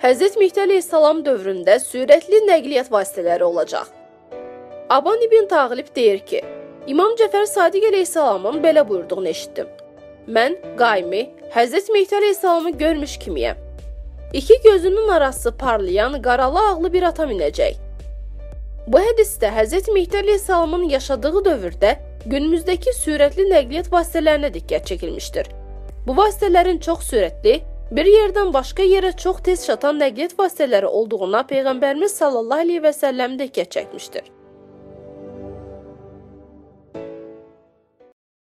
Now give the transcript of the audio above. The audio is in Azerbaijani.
Həzrət Mehdi əleyhissalam dövründə sürətli nəqliyyat vasitələri olacaq. Aban ibn Tağlib deyir ki, İmam Cəfər Sadiq əleyhissalamın belə buyurduğunu eşitdim. Mən qaimi Həzrət Mehdi əleyhissalamı görmüş kimiyəm. İki gözünün arası parlayan qaralı ağlı bir ata minəcək. Bu hədisdə Həzrət Mehdi əleyhissalamın yaşadığı dövrdə günümüzdəki sürətli nəqliyyat vasitələrinə diqqət çəkilmişdir. Bu vasitələrin çox sürətli, bir yerdən başqa yerə çox tez çatan nəqliyyat vasitələri olduğuna Peyğəmbərimiz sallallahu əleyhi və səlləm diqqət çəkmişdir.